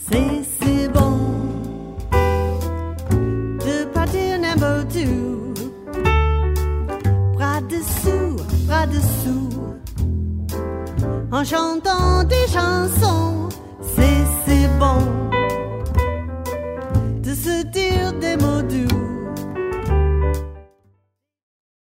C'est bon de partir n'importe où, bras dessous, en chantant des chansons.